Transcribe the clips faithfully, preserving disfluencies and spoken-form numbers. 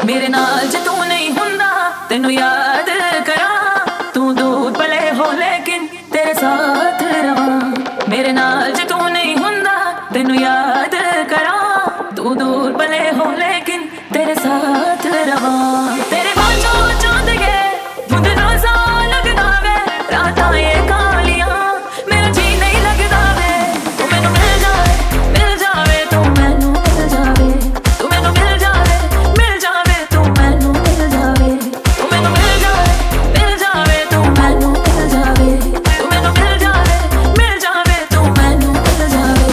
मेरे नाल जे तू नहीं हुंदा तेनू याद करा। तू दूर भले हो लेकिन तेरे साथ रवां। मेरे नाल जे तू नहीं हुंदा तेनू याद करा। तू दूर भले हो लेकिन तेरे साथ रवां। तेरे बाजों चांद गए धुंधला सा लगदा वे रातां ये कालियां मेरा जी नहीं लगदा वे। तू मैनू मिल जावे मिल जावे तू मैनू मिल जावे। तू मैनू मिल जावे मिल जावे तू मैनू मिल जावे। तू मैनू मिल जावे मिल जावे तू मैनू मिल जावे। तू मैनू मिल जावे मिल जावे तू मैनू मिल जावे।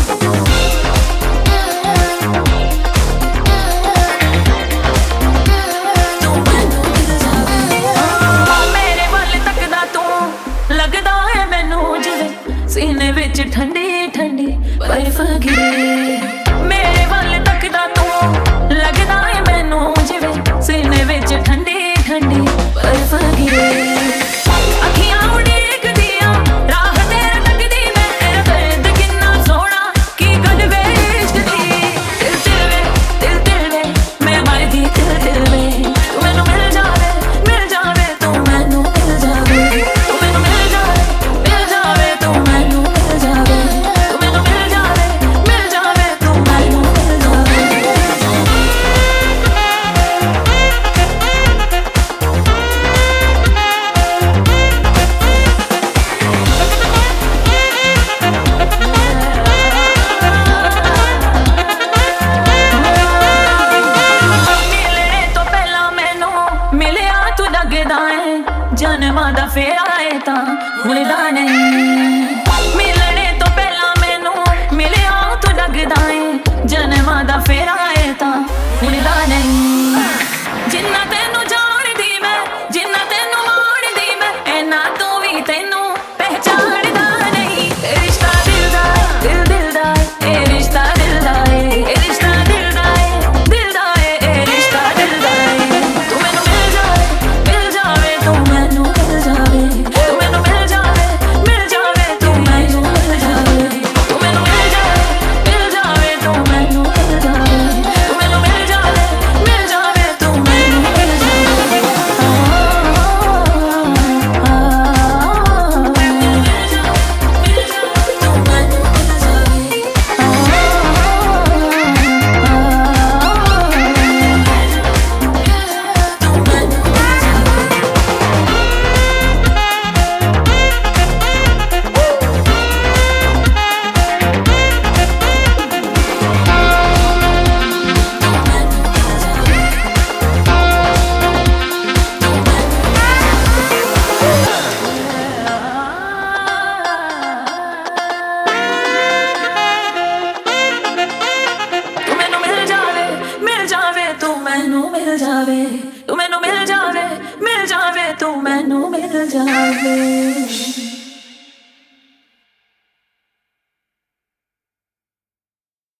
तू मैनू मिल जावे। मेरे वल तकदा तू लगदा है मैनू जिवें सीने विच ठंडी ठंडी बर्फ गिरे। मेरे वल तकदा तू लगदा है मैनू जिवें सीने विच ठंडी ठंडी बर्फ गिरे। अखियां उड़ीकदियां राह तेरे लगदी मैं तेरा दर्द किन्ना सोहना की गल वे इश्क दी। दिल दिल वे दिल दिल वे मैं मरदी दिल दिल वे। तू मैनू मिल जावे मिल जावे तू मैनू मिल जावे। तू मैनू मिल जावे मिल जावे तू मैनू मिल जावे। तू मैनू मिल जावे मिल जावे तू मैनू मिल जावे। मिलने तो पहला मैनू मिलिया तू लगदा है जन्मां दा फेरा है तां भुलदा नहीं। मिलने तो पहला मैनू मिलिया तू लगदा है जन्मां दा फेरा है तां भुलदा नहीं। जिन्ना तैनू जाणदी मैं जिन्ना तैनू माणदी मैं इन्ना तू भी तैनू पहचानदा नहीं। ए रिश्ता दिल दा दिल दिल दा ए रिश्ता दिल दा ए रिश्ता दिल दा दिल दा ए रिश्ता दिल दा। तू मैनू मिल जावे मिल जावे तू मैनू मिल जावे। तू मैनू मिल जावे मिल जावे तू मैनू मिल जावे। तू मैनू मिल जावे मिल जावे तू मैनू मिल जावे। तू मैनू मिल जावे मिल जावे तू मैनू मिल जावे। आ आ मैनू मिल जावे मिल जावे तू मैनू मिल जावे। आ तू मैनू मिल जावे। तू मैनू मिल जावे मिल जावे तू मैनू मिल जावे। तू मैनू मिल जावे मिल जावे तू मैनू मिल जावे।